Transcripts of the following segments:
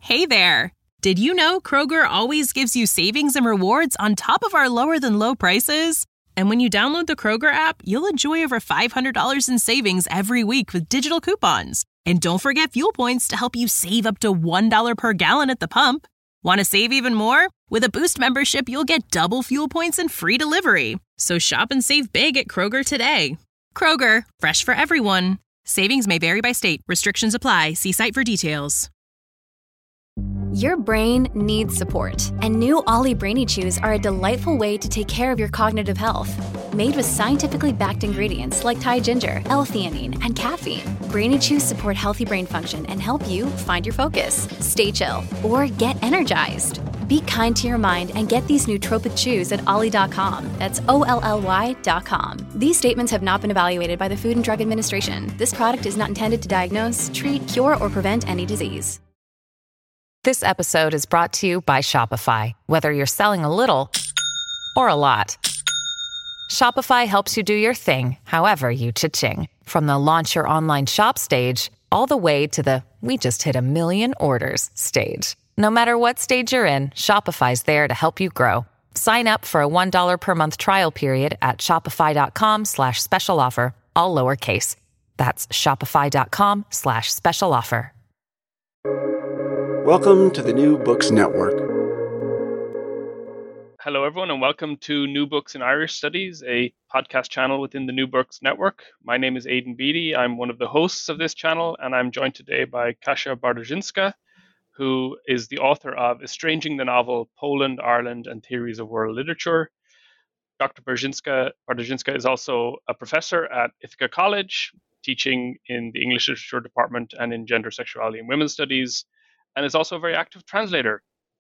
Hey there! Did you know Kroger always gives you savings and rewards on top of our lower-than-low prices? And when you download the Kroger app, you'll enjoy over $500 in savings every week with digital coupons. And don't forget fuel points to help you save up to $1 per gallon at the pump. Want to save even more? With a Boost membership, you'll get double fuel points and free delivery. So shop and save big at Kroger today. Kroger, fresh for everyone. Savings may vary by state. Restrictions apply. See site for details. Your brain needs support, and new Ollie Brainy Chews are a delightful way to take care of your cognitive health. Made with scientifically backed ingredients like Thai ginger, L-theanine, and caffeine, Brainy Chews support healthy brain function and help you find your focus, stay chill, or get energized. Be kind to your mind and get these nootropic chews at ollie.com. That's OLLY.com. These statements have not been evaluated by the Food and Drug Administration. This product is not intended to diagnose, treat, cure, or prevent any disease. This episode is brought to you by Shopify. Whether you're selling a little or a lot, Shopify helps you do your thing, however you cha-ching. From the launch your online shop stage, all the way to the we just hit 1 million orders stage. No matter what stage you're in, Shopify's there to help you grow. Sign up for a $1 per month trial period at shopify.com/special offer, all lowercase. That's shopify.com/special offer. Welcome to the New Books Network. Hello, everyone, and welcome to New Books in Irish Studies, a podcast channel within the New Books Network. My name is Aidan Beattie. I'm one of the hosts of this channel, and I'm joined today by Kasia Bartoszyńska, who is the author of Estranging the Novel, Poland, Ireland, and Theories of World Literature. Dr. Bartoszyńska is also a professor at Ithaca College, teaching in the English Literature Department and in Gender, Sexuality, and Women's Studies, and is also a very active translator.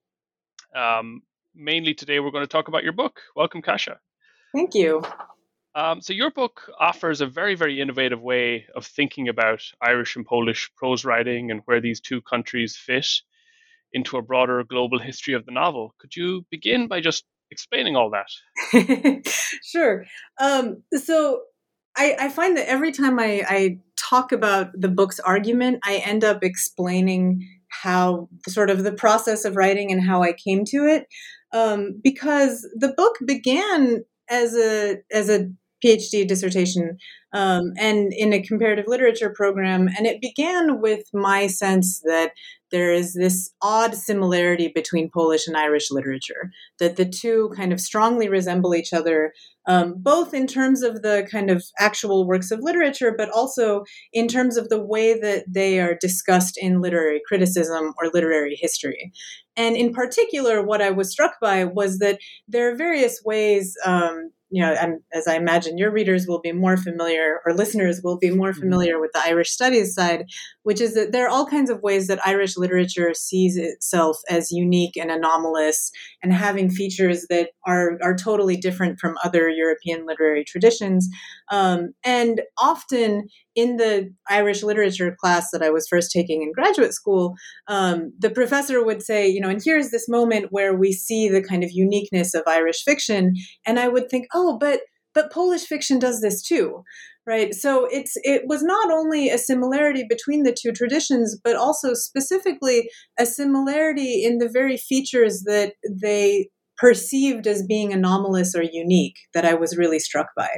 Mainly today, we're going to talk about your book. Welcome, Kasia. Thank you. So your book offers a very, very innovative way of thinking about Irish and Polish prose writing and where these two countries fit into a broader global history of the novel. Could you begin by just explaining all that? Sure. So I find that every time I talk about the book's argument, I end up explaining how sort of the process of writing and how I came to it, because the book began as a PhD dissertation and in a comparative literature program, and it began with my sense that there is this odd similarity between Polish and Irish literature, that the two kind of strongly resemble each other, both in terms of the kind of actual works of literature, but also in terms of the way that they are discussed in literary criticism or literary history. And in particular, what I was struck by was that there are various ways, as I imagine your readers will be more familiar, or listeners will be more familiar with the Irish studies side, which is that there are all kinds of ways that Irish literature sees itself as unique and anomalous and having features that are totally different from other European literary traditions. And often in the Irish literature class that I was first taking in graduate school, the professor would say, and here's this moment where we see the kind of uniqueness of Irish fiction. And I would think, oh, but Polish fiction does this too, right? So it was not only a similarity between the two traditions, but also specifically a similarity in the very features that they perceived as being anomalous or unique that I was really struck by.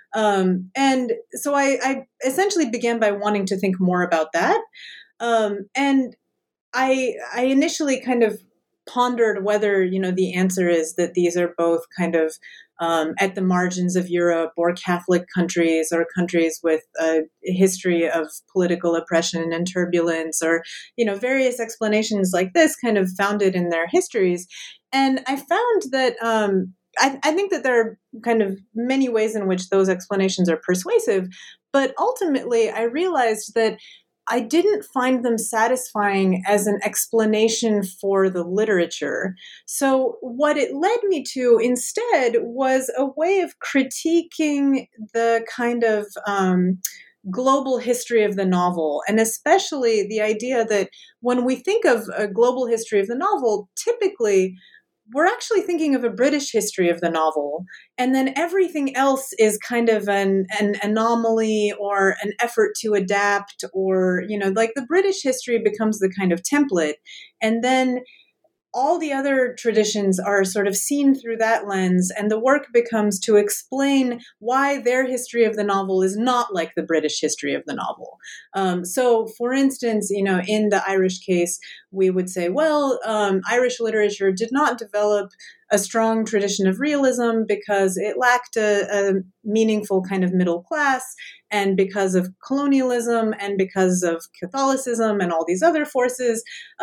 And so I essentially began by wanting to think more about that. And I initially kind of pondered whether, the answer is that these are both kind of at the margins of Europe, or Catholic countries, or countries with a history of political oppression and turbulence, or, various explanations like this kind of founded in their histories. And I found that I think that there are kind of many ways in which those explanations are persuasive, but ultimately I realized that I didn't find them satisfying as an explanation for the literature. So what it led me to instead was a way of critiquing the kind of global history of the novel, and especially the idea that when we think of a global history of the novel, typically we're actually thinking of a British history of the novel, and then everything else is kind of an anomaly or an effort to adapt, or, like the British history becomes the kind of template, and then all the other traditions are sort of seen through that lens, and the work becomes to explain why their history of the novel is not like the British history of the novel. So, for instance, in the Irish case, we would say, well, Irish literature did not develop a strong tradition of realism because it lacked a meaningful kind of middle class, and because of colonialism, and because of Catholicism and all these other forces.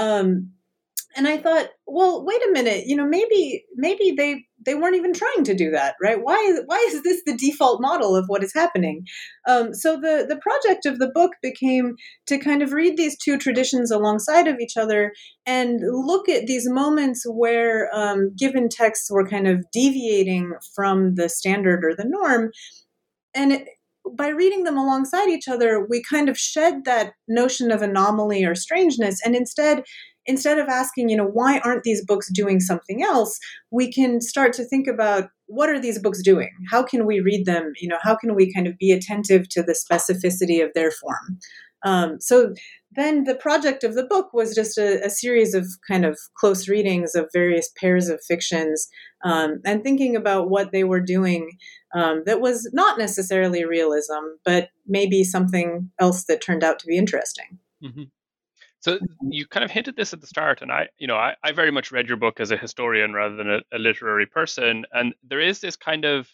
And I thought, well, wait a minute, maybe they weren't even trying to do that, right? Why is this the default model of what is happening? So the project of the book became to kind of read these two traditions alongside of each other and look at these moments where given texts were kind of deviating from the standard or the norm. And by reading them alongside each other, we kind of shed that notion of anomaly or strangeness, and instead of asking, why aren't these books doing something else, we can start to think about, what are these books doing? How can we read them? How can we kind of be attentive to the specificity of their form? So then the project of the book was just a series of kind of close readings of various pairs of fictions, and thinking about what they were doing that was not necessarily realism, but maybe something else that turned out to be interesting. Mm-hmm. So you kind of hinted this at the start, and I very much read your book as a historian rather than a literary person, and there is this kind of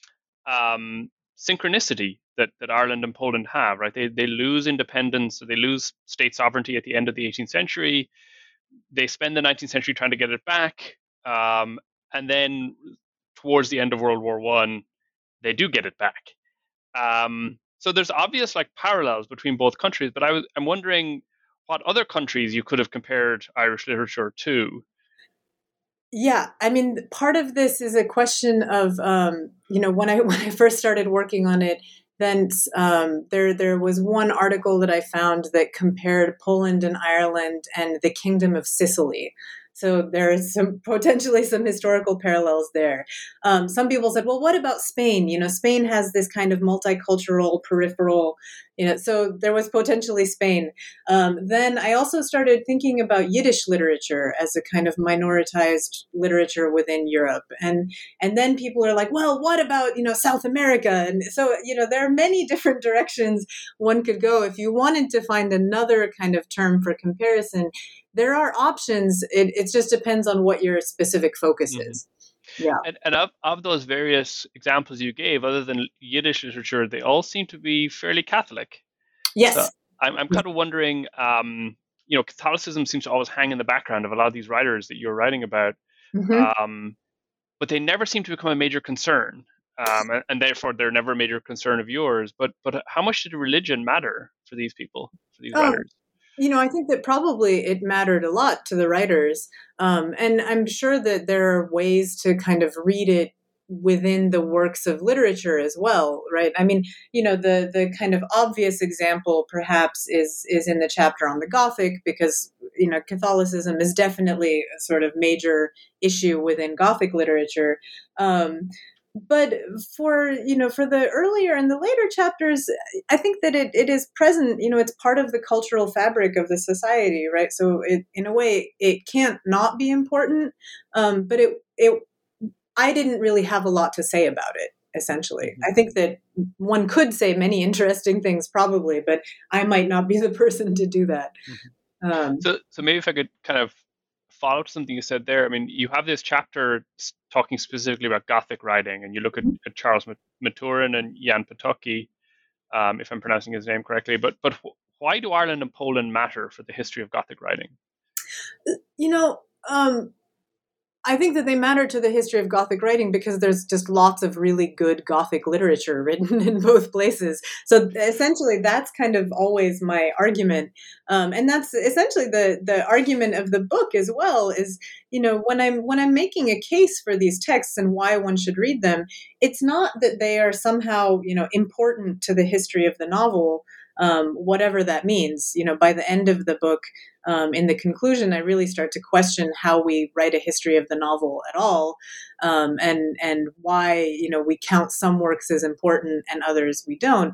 synchronicity that Ireland and Poland have, right? They lose independence, they lose state sovereignty at the end of the 18th century. They spend the 19th century trying to get it back, and then towards the end of World War I, they do get it back. So there's obvious parallels between both countries, but I'm wondering what other countries you could have compared Irish literature to. Yeah, I mean, part of this is a question of, when I first started working on it, then there was one article that I found that compared Poland and Ireland and the Kingdom of Sicily. So there is potentially some historical parallels there. Some people said, well, what about Spain? Spain has this kind of multicultural peripheral, so there was potentially Spain. Then I also started thinking about Yiddish literature as a kind of minoritized literature within Europe. And then people are like, well, what about, South America? And so, there are many different directions one could go. If you wanted to find another kind of term for comparison, there are options. It just depends on what your specific focus is. Yeah. And of those various examples you gave, other than Yiddish literature, they all seem to be fairly Catholic. Yes. So I'm kind of wondering, Catholicism seems to always hang in the background of a lot of these writers that you're writing about, but they never seem to become a major concern. And therefore they're never a major concern of yours. But how much did religion matter for these people, for these writers? I think that probably it mattered a lot to the writers. And I'm sure that there are ways to kind of read it within the works of literature as well, right? I mean, the kind of obvious example perhaps is in the chapter on the Gothic, because, Catholicism is definitely a sort of major issue within Gothic literature. But for the earlier and the later chapters, I think that it is present, it's part of the cultural fabric of the society, right? So in a way, it can't not be important. But I didn't really have a lot to say about it, essentially. I think that one could say many interesting things probably, but I might not be the person to do that. So maybe if I could kind of follow up something you said there. I mean, you have this chapter talking specifically about Gothic writing, and you look at Charles Maturin and Jan Potocki, if I'm pronouncing his name correctly. But why do Ireland and Poland matter for the history of Gothic writing? I think that they matter to the history of Gothic writing because there's just lots of really good Gothic literature written in both places. So essentially, that's kind of always my argument. And that's essentially the argument of the book as well is, when I'm making a case for these texts and why one should read them, it's not that they are somehow, important to the history of the novel, whatever that means. By the end of the book, in the conclusion, I really start to question how we write a history of the novel at all, and why we count some works as important and others we don't.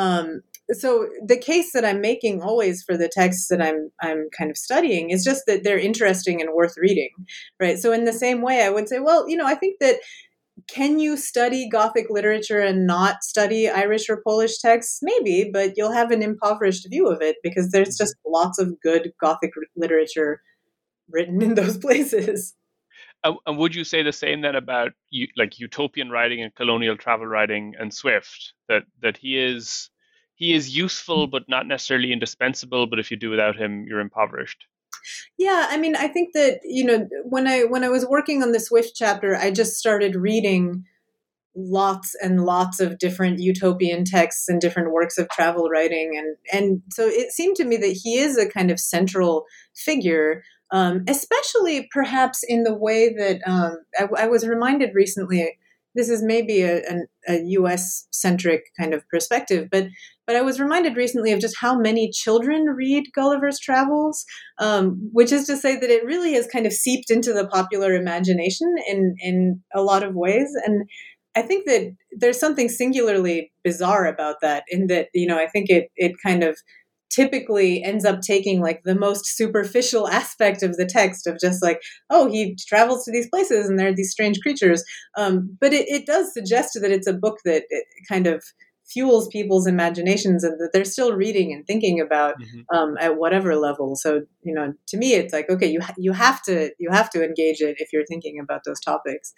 So the case that I'm making always for the texts that I'm kind of studying is just that they're interesting and worth reading, right? So in the same way, I would say, well, I think that can you study Gothic literature and not study Irish or Polish texts? Maybe, but you'll have an impoverished view of it because there's just lots of good Gothic literature written in those places. And would you say the same then about like utopian writing and colonial travel writing and Swift, that he is useful but not necessarily indispensable, but if you do without him, you're impoverished? Yeah, I mean, I think that when I was working on the Swift chapter, I just started reading lots and lots of different utopian texts and different works of travel writing, and so it seemed to me that he is a kind of central figure, especially perhaps in the way that I was reminded recently. This is maybe a U.S. centric kind of perspective, but I was reminded recently of just how many children read Gulliver's Travels, which is to say that it really has kind of seeped into the popular imagination in a lot of ways. And I think that there's something singularly bizarre about that, in that, I think it kind of typically ends up taking like the most superficial aspect of the text of just like, oh, he travels to these places and there are these strange creatures. But it does suggest that it's a book that it kind of fuels people's imaginations and that they're still reading and thinking about at whatever level. So, to me, it's like, okay, you have to engage it if you're thinking about those topics.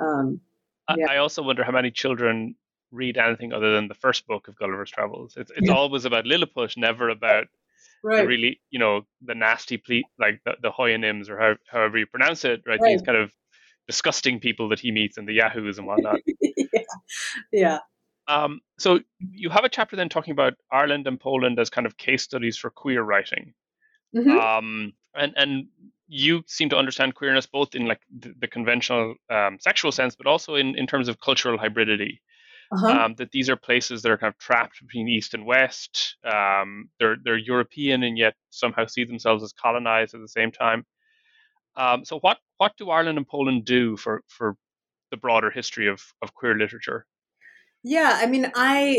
Yeah. I also wonder how many children read anything other than the first book of Gulliver's Travels. It's always about Lilliput, never about the really, the nasty, like the Houyhnhnms, or however you pronounce it, right? These kind of disgusting people that he meets and the yahoos and whatnot. Yeah. So you have a chapter then talking about Ireland and Poland as kind of case studies for queer writing. And you seem to understand queerness both in like the conventional sexual sense, but also in terms of cultural hybridity. That these are places that are kind of trapped between East and West. They're European and yet somehow see themselves as colonized at the same time. So what do Ireland and Poland do for the broader history of queer literature? Yeah, I mean,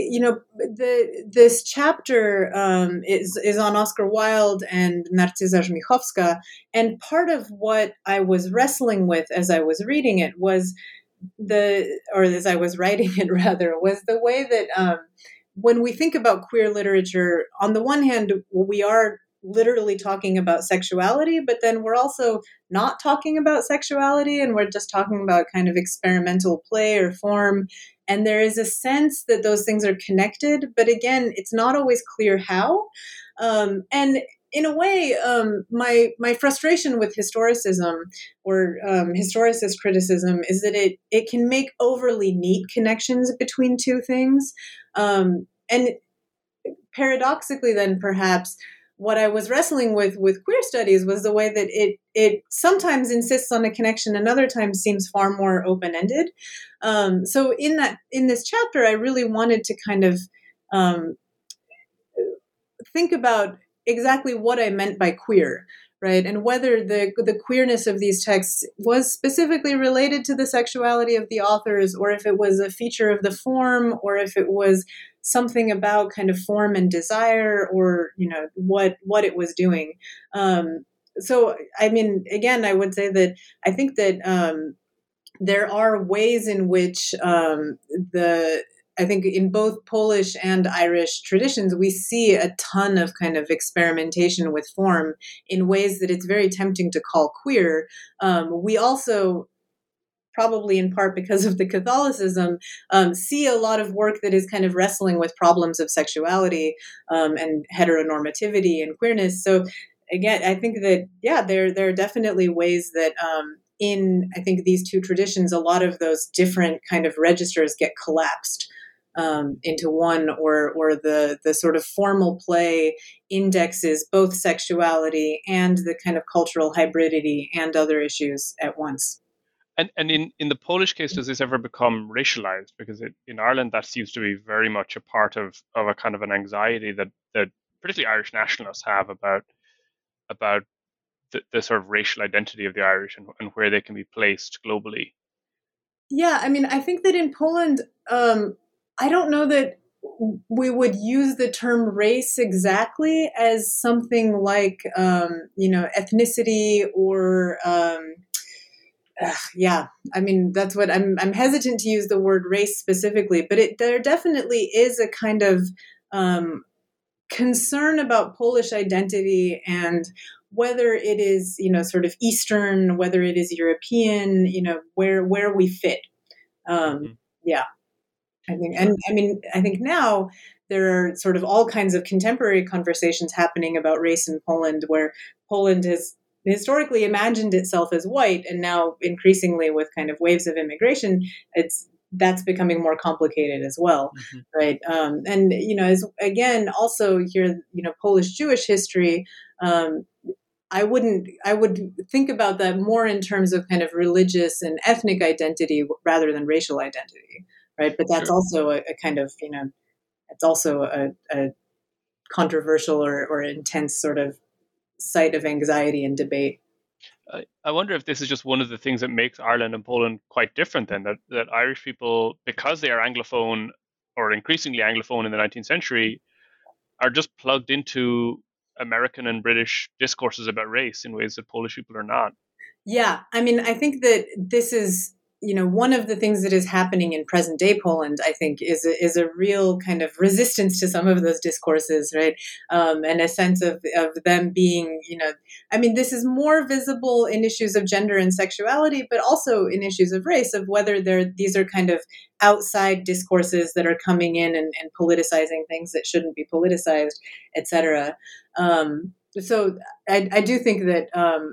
this chapter is on Oscar Wilde and Narcyza Żmichowska, and part of what I was wrestling with as I was reading it was as I was writing it rather, was the way that when we think about queer literature, on the one hand, we are literally talking about sexuality, but then we're also not talking about sexuality, and we're just talking about kind of experimental play or form. And there is a sense that those things are connected, but again, it's not always clear how. And in a way, my frustration with historicism or historicist criticism is that it can make overly neat connections between two things. And paradoxically, then perhaps what I was wrestling with queer studies was the way that it sometimes insists on a connection and other times seems far more open-ended. So in this chapter, I really wanted to kind of think about exactly what I meant by queer, right? And whether the queerness of these texts was specifically related to the sexuality of the authors, or if it was a feature of the form, or if it was something about kind of form and desire, or what it was doing. So I mean, again, I would say that I think that there are ways in which I think in both Polish and Irish traditions, we see a ton of kind of experimentation with form in ways that it's very tempting to call queer. We also, probably in part because of the Catholicism, see a lot of work that is kind of wrestling with problems of sexuality and heteronormativity and queerness. So again, I think that, there are definitely ways that in, I think, these two traditions, a lot of those different kind of registers get collapsed into one, or the sort of formal play indexes both sexuality and the kind of cultural hybridity and other issues at once. And in the Polish case, does this ever become racialized? Because in Ireland, that seems to be very much a part of a kind of an anxiety that particularly Irish nationalists have about about the sort of racial identity of the Irish and where they can be placed globally? Yeah, I mean, I think that in Poland, I don't know that we would use the term race exactly as something like, ethnicity or, yeah. I mean, that's what I'm hesitant to use the word race specifically, but there definitely is a kind of concern about Polish identity and whether it is, sort of Eastern, whether it is European, where we fit. Yeah, I think now there are sort of all kinds of contemporary conversations happening about race in Poland, where Poland has historically imagined itself as white, and now increasingly with kind of waves of immigration, that's becoming more complicated as well, right? And as again, also here, Polish Jewish history. I would think about that more in terms of kind of religious and ethnic identity rather than racial identity, right? But that's also a kind of, it's also a controversial or intense sort of site of anxiety and debate. I wonder if this is just one of the things that makes Ireland and Poland quite different then, that Irish people, because they are Anglophone or increasingly Anglophone in the 19th century, are just plugged into American and British discourses about race in ways that Polish people are not. Yeah, I mean, I think that this is, one of the things that is happening in present day Poland, I think, is a real kind of resistance to some of those discourses, right? And a sense of them being, I mean, this is more visible in issues of gender and sexuality, but also in issues of race, of whether these are kind of outside discourses that are coming in and politicizing things that shouldn't be politicized, et cetera. So I do think that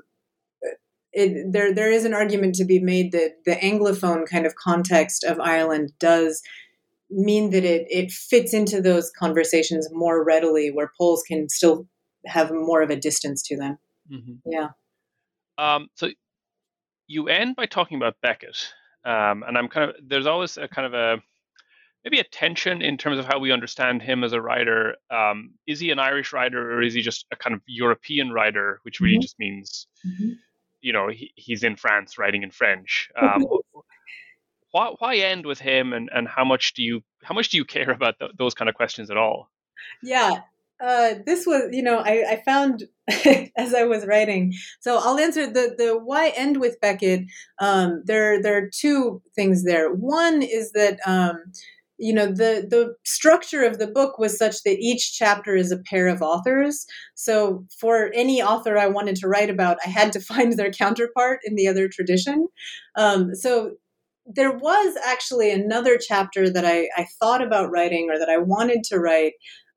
there is an argument to be made that the Anglophone kind of context of Ireland does mean that it fits into those conversations more readily, where Poles can still have more of a distance to them. Yeah. So you end by talking about Beckett, and there's always a kind of maybe a tension in terms of how we understand him as a writer. Is he an Irish writer, or is he just a kind of European writer, which really just means he's in France writing in French. Why end with him, and how much do you care about those kind of questions at all? Yeah, this was I found as I was writing. So I'll answer the why end with Beckett. There are two things there. One is that the structure of the book was such that each chapter is a pair of authors. So for any author I wanted to write about, I had to find their counterpart in the other tradition. So there was actually another chapter that I thought about writing, or that I wanted to write,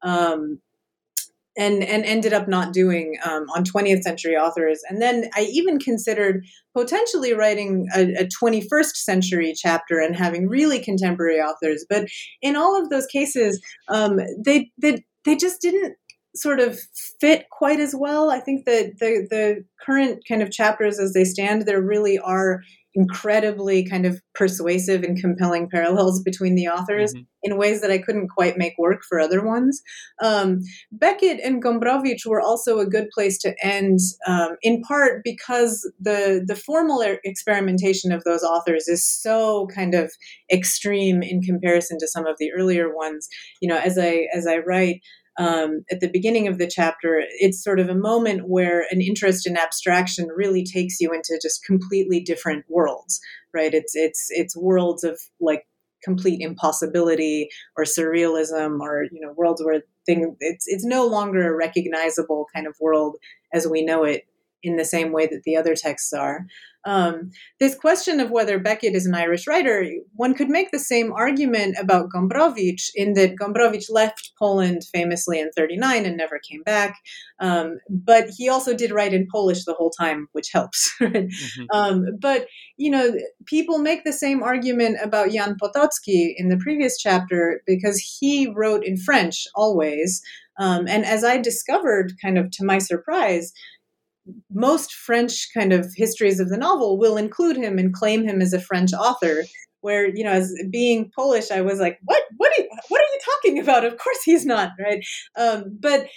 and ended up not doing, on 20th century authors. And then I even considered potentially writing a 21st century chapter and having really contemporary authors. But in all of those cases, they just didn't sort of fit quite as well. I think that the current kind of chapters as they stand, there really are incredibly kind of persuasive and compelling parallels between the authors in ways that I couldn't quite make work for other ones. Beckett and Gombrowicz were also a good place to end, in part because the formal experimentation of those authors is so kind of extreme in comparison to some of the earlier ones. As I write, at the beginning of the chapter, it's sort of a moment where an interest in abstraction really takes you into just completely different worlds, right? It's worlds of like complete impossibility or surrealism, or worlds where it's no longer a recognizable kind of world as we know it in the same way that the other texts are. This question of whether Beckett is an Irish writer, one could make the same argument about Gombrowicz, in that Gombrowicz left Poland famously in 1939 and never came back. But he also did write in Polish the whole time, which helps. But, people make the same argument about Jan Potocki in the previous chapter, because he wrote in French always. And as I discovered, kind of to my surprise, most French kind of histories of the novel will include him and claim him as a French author, where, as being Polish, I was like, what are you talking about? Of course he's not, right? But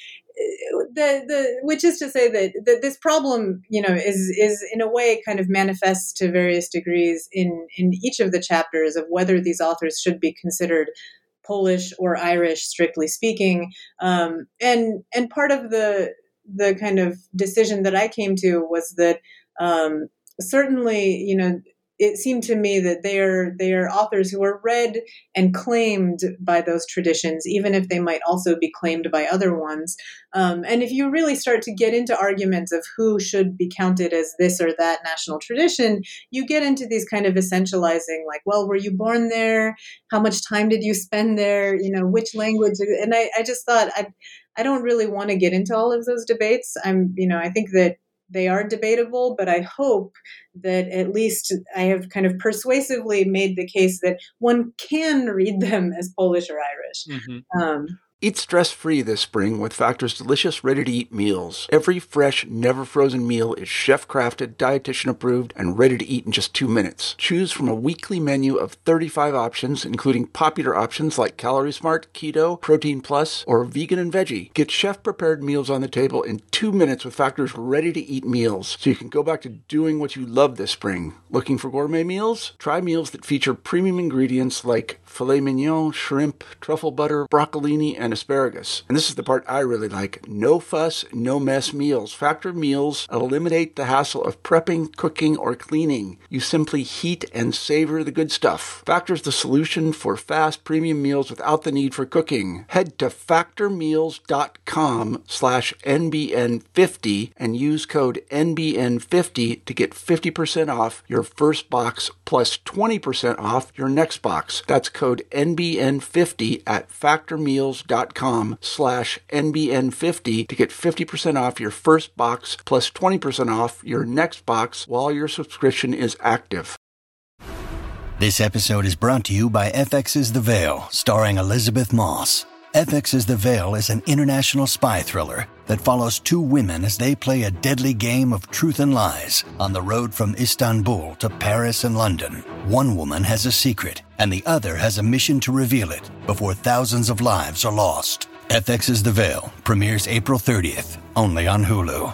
which is to say that this problem, is in a way kind of manifests to various degrees in each of the chapters of whether these authors should be considered Polish or Irish, strictly speaking. And part of the kind of decision that I came to was that certainly, it seemed to me that they are authors who are read and claimed by those traditions, even if they might also be claimed by other ones. And if you really start to get into arguments of who should be counted as this or that national tradition, you get into these kind of essentializing, like, well, were you born there? How much time did you spend there? Which language? And I just thought, I don't really want to get into all of those debates. I think that they are debatable, but I hope that at least I have kind of persuasively made the case that one can read them as Polish or Irish. Mm-hmm. Eat stress-free this spring with Factor's delicious ready-to-eat meals. Every fresh, never-frozen meal is chef-crafted, dietitian-approved, and ready to eat in just 2 minutes. Choose from a weekly menu of 35 options, including popular options like Calorie Smart, Keto, Protein Plus, or Vegan and Veggie. Get chef-prepared meals on the table in 2 minutes with Factor's ready-to-eat meals, so you can go back to doing what you love this spring. Looking for gourmet meals? Try meals that feature premium ingredients like filet mignon, shrimp, truffle butter, broccolini, and asparagus. And this is the part I really like. No fuss, no mess meals. Factor meals eliminate the hassle of prepping, cooking, or cleaning. You simply heat and savor the good stuff. Factor's the solution for fast premium meals without the need for cooking. Head to factormeals.com/NBN50 and use code NBN50 to get 50% off your first box plus 20% off your next box. That's code NBN50 at factormeals.com/NBN50 to get 50% off your first box plus 20% off your next box while your subscription is active. This episode is brought to you by FX's The Veil, starring Elizabeth Moss. FX's The Veil is an international spy thriller that follows two women as they play a deadly game of truth and lies on the road from Istanbul to Paris and London. One woman has a secret, and the other has a mission to reveal it before thousands of lives are lost. FX's The Veil premieres April 30th, only on Hulu.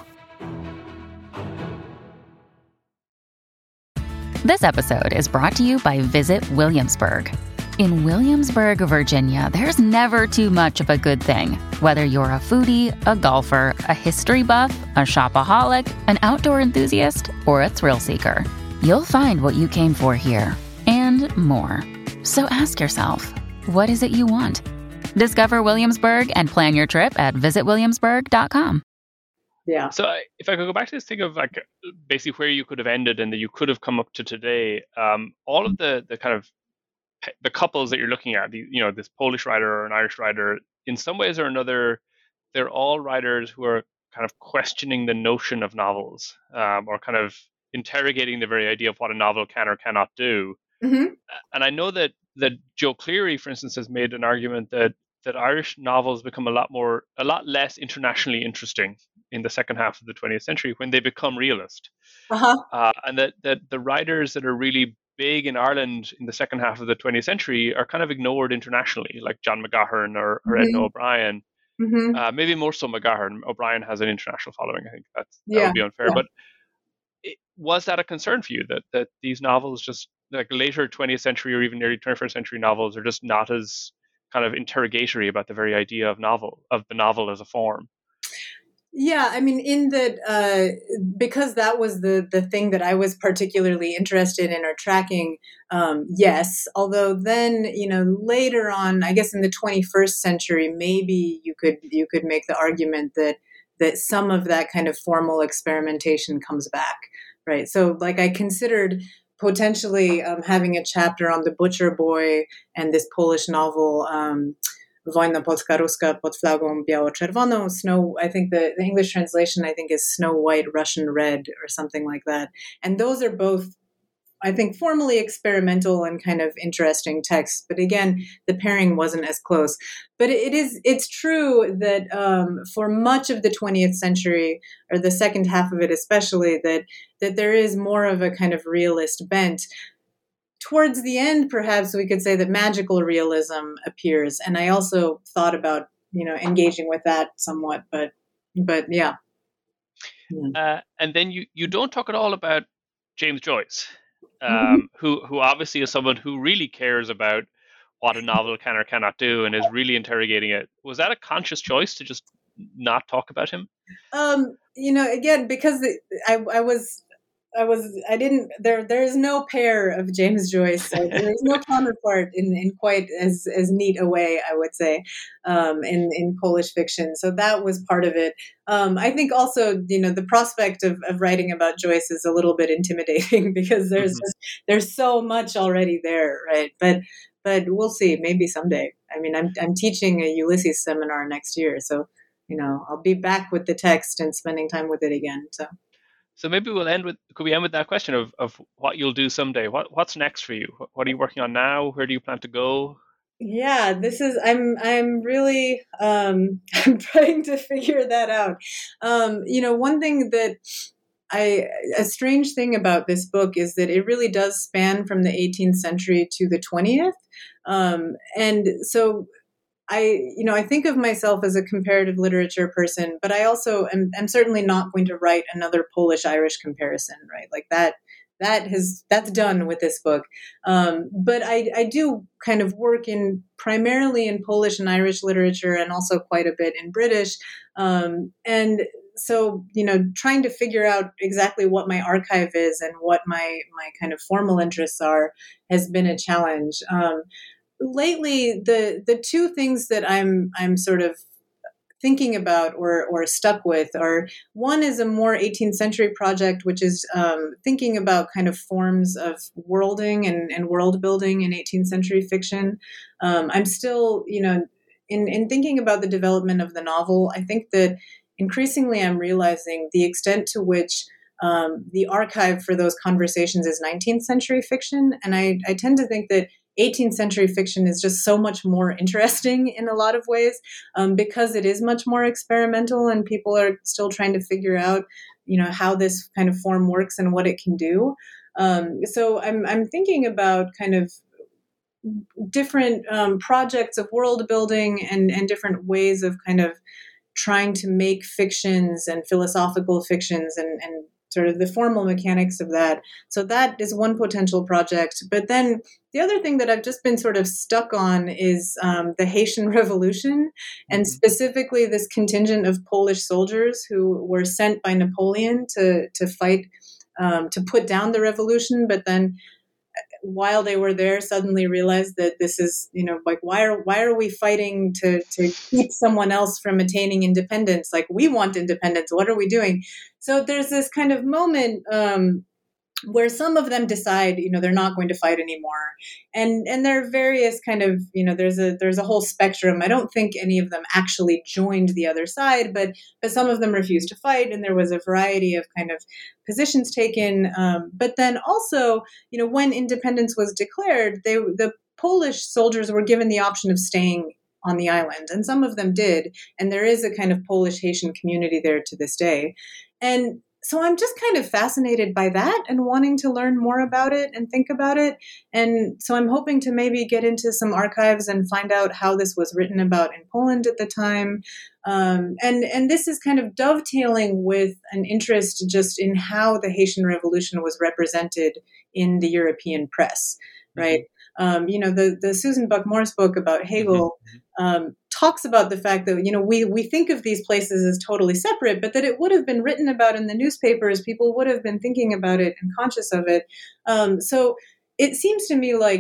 This episode is brought to you by Visit Williamsburg. In Williamsburg, Virginia, there's never too much of a good thing. Whether you're a foodie, a golfer, a history buff, a shopaholic, an outdoor enthusiast, or a thrill seeker, you'll find what you came for here and more. So ask yourself, what is it you want? Discover Williamsburg and plan your trip at visitwilliamsburg.com. Yeah. So if I could go back to this thing of like basically where you could have ended and that you could have come up to today, all of the kind of the couples that you're looking at, this Polish writer or an Irish writer, in some ways or another, they're all writers who are kind of questioning the notion of novels, or kind of interrogating the very idea of what a novel can or cannot do. Mm-hmm. And I know that Joe Cleary, for instance, has made an argument that Irish novels become a lot less internationally interesting in the second half of the 20th century when they become realist. And that the writers that are really big in Ireland in the second half of the 20th century are kind of ignored internationally, like John McGahern or Edna O'Brien. Mm-hmm. Maybe more so McGahern. O'Brien has an international following. I think that would be unfair. Yeah. But was that a concern for you that these novels, just like later 20th century or even early 21st century novels, are just not as kind of interrogatory about the very idea of the novel as a form? Yeah, I mean, in that, because that was the thing that I was particularly interested in or tracking, yes. Although then, later on, I guess in the 21st century, maybe you could make the argument that some of that kind of formal experimentation comes back, right? So, like, I considered potentially having a chapter on The Butcher Boy and this Polish novel, Wojna Polska-Ruska pod flagą biało-czerwoną. I think the English translation, I think, is Snow White, Russian Red, or something like that. And those are both, I think, formally experimental and kind of interesting texts. But again, the pairing wasn't as close. But it's true that for much of the 20th century, or the second half of it especially, that there is more of a kind of realist bent. Towards the end, perhaps we could say that magical realism appears. And I also thought about, engaging with that somewhat, but But yeah. And then you don't talk at all about James Joyce, who obviously is someone who really cares about what a novel can or cannot do and is really interrogating it. Was that a conscious choice to just not talk about him? Again, because there is no pair of James Joyce. There is no counterpart in quite as neat a way, I would say, in Polish fiction. So that was part of it. I think also, the prospect of writing about Joyce is a little bit intimidating because there's so much already there, right? But we'll see. Maybe someday. I mean, I'm teaching a Ulysses seminar next year, so I'll be back with the text and spending time with it again. So maybe could we end with that question of what you'll do someday? What's next for you? What are you working on now? Where do you plan to go? Yeah, I'm really, I'm trying to figure that out. One thing that a strange thing about this book is that it really does span from the 18th century to the 20th. And so I think of myself as a comparative literature person, but I also am certainly not going to write another Polish-Irish comparison, right? Like that's done with this book. But I do kind of work primarily in Polish and Irish literature and also quite a bit in British. And so, trying to figure out exactly what my archive is and what my kind of formal interests are has been a challenge. Lately, the two things that I'm sort of thinking about or stuck with are, one is a more 18th century project, which is thinking about kind of forms of worlding and world building in 18th century fiction. I'm still, in thinking about the development of the novel, I think that increasingly I'm realizing the extent to which the archive for those conversations is 19th century fiction. And I tend to think that 18th century fiction is just so much more interesting in a lot of ways because it is much more experimental and people are still trying to figure out, how this kind of form works and what it can do. So I'm thinking about kind of different projects of world building and different ways of kind of trying to make fictions and philosophical fictions and sort of the formal mechanics of that. So that is one potential project. But then the other thing that I've just been sort of stuck on is the Haitian Revolution, and specifically this contingent of Polish soldiers who were sent by Napoleon to fight, to put down the revolution, but then while they were there suddenly realized that this is, like, why are we fighting to keep someone else from attaining independence? Like, we want independence. What are we doing? So there's this kind of moment where some of them decide, they're not going to fight anymore. And there are various kind of, there's a whole spectrum. I don't think any of them actually joined the other side, but some of them refused to fight. And there was a variety of kind of positions taken. But then also, when independence was declared, the Polish soldiers were given the option of staying on the island. And some of them did. And there is a kind of Polish Haitian community there to this day. And so I'm just kind of fascinated by that and wanting to learn more about it and think about it. And so I'm hoping to maybe get into some archives and find out how this was written about in Poland at the time. And this is kind of dovetailing with an interest just in how the Haitian Revolution was represented in the European press, right? The Susan Buck-Morss book about Hegel talks about the fact that, we think of these places as totally separate, but that it would have been written about in the newspapers. People would have been thinking about it and conscious of it. So it seems to me like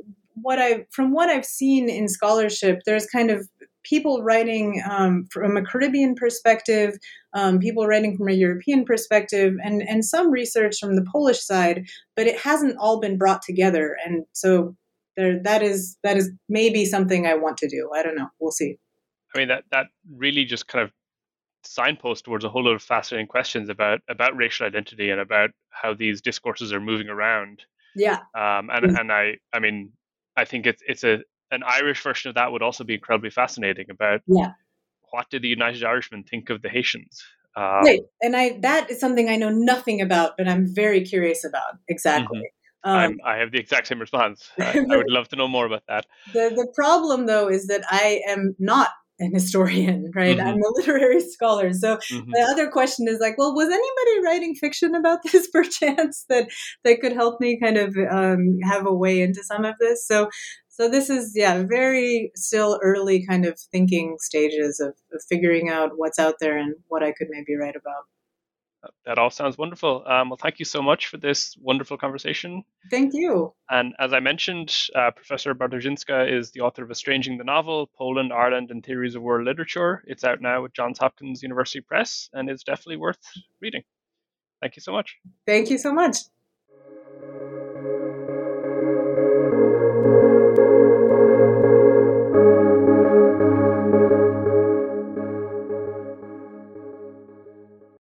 from what I've seen in scholarship, there's kind of people writing from a Caribbean perspective, people writing from a European perspective, and some research from the Polish side, but it hasn't all been brought together. And so that is maybe something I want to do. I don't know. We'll see. I mean, that really just kind of signposts towards a whole lot of fascinating questions about racial identity and about how these discourses are moving around. Yeah. And I mean, I think it's an Irish version of that would also be incredibly fascinating about what did the United Irishmen think of the Haitians? Right. And that is something I know nothing about, but I'm very curious about. Exactly. I have the exact same response. I would love to know more about that. The problem, though, is that I am not an historian, right? Mm-hmm. I'm a literary scholar. So Mm-hmm. the other question is like, well, was anybody writing fiction about this perchance that could help me kind of have a way into some of this? So this is, very still early kind of thinking stages of figuring out what's out there and what I could maybe write about. That all sounds wonderful. Well, thank you so much for this wonderful conversation. Thank you. And as I mentioned, Professor Bartoszyńska is the author of Estranging the Novel, Poland, Ireland, and Theories of World Literature. It's out now at Johns Hopkins University Press, and it's definitely worth reading. Thank you so much. Thank you so much.